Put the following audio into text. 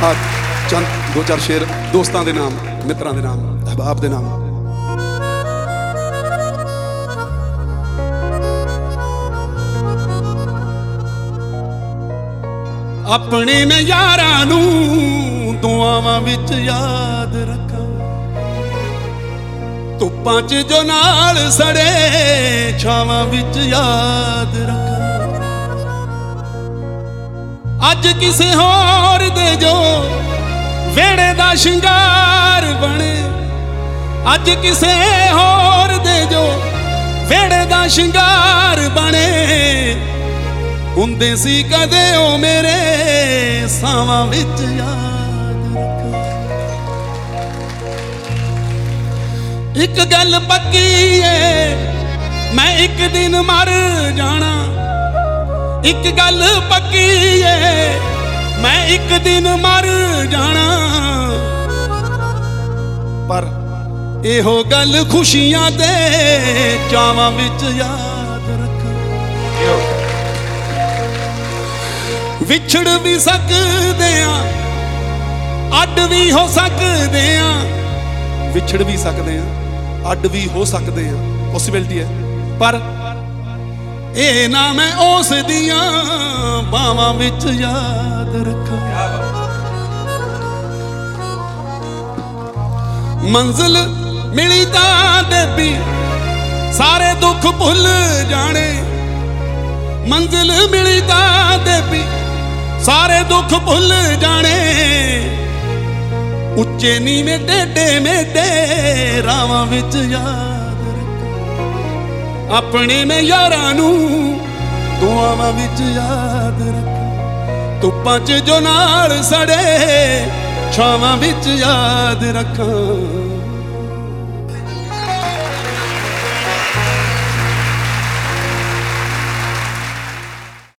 चंद दो चार शेर दोस्तों के नाम, मित्रों के नाम, अहबाब के नाम। अपने मैं यारां नूं दुआवां विच याद रखां, धुप्पां च जो नाल सड़े छावां विच याद रखां। अज किसे होर दे जो वेड़े दा शिंगार बने, अज किसे होर दे जो वेड़े दा शिंगार बने। हुंदे सी कदे ओ मेरे सावां विच याद रखां। एक गल पक्की है मैं एक दिन मर जाना, एक गल पक्की है मैं एक दिन मर जाना। पर एहो गल खुशियां ते चावां विच याद रखां। विछड़ भी सकदे आ, अड भी हो सकदे आ, विछड़ भी सकदे आ, अड भी हो सकदे आ, पॉसिबिलिटी है। पर ए ना मैं उस दियां बावां विच याद रखां। मंजिल मिली तां देवी सारे दुख भुल जाने, मंजिल मिली तां देवी सारे दुख भुल जाने। उच्चे नीवें टेढ़े मेढ़े रावां विच याद रखां। अपने मैं यारां नूं दुआवां विच याद रखां, धुप्पां च जो नाल सड़े छावां विच याद रखां।